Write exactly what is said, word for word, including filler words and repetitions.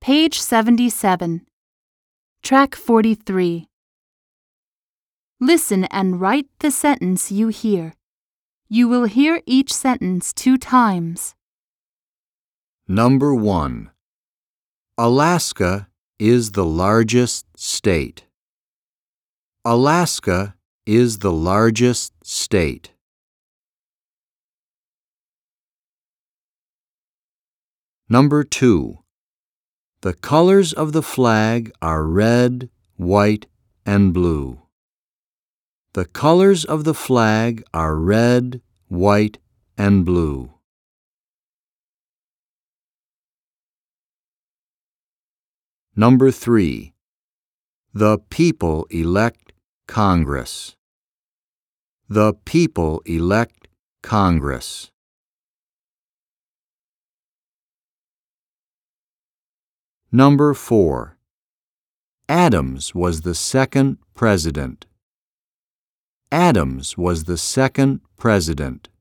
Page seventy-seven. Track forty-three. Listen and write the sentence you hear. You will hear each sentence two times. Number one. Alaska is the largest state. Alaska is the largest state. Number two. The colors of the flag are red, white, and blue. The colors of the flag are red, white, and blue. Number three. The people elect Congress. The people elect Congress. Number four. Adams was the second president. Adams was the second president.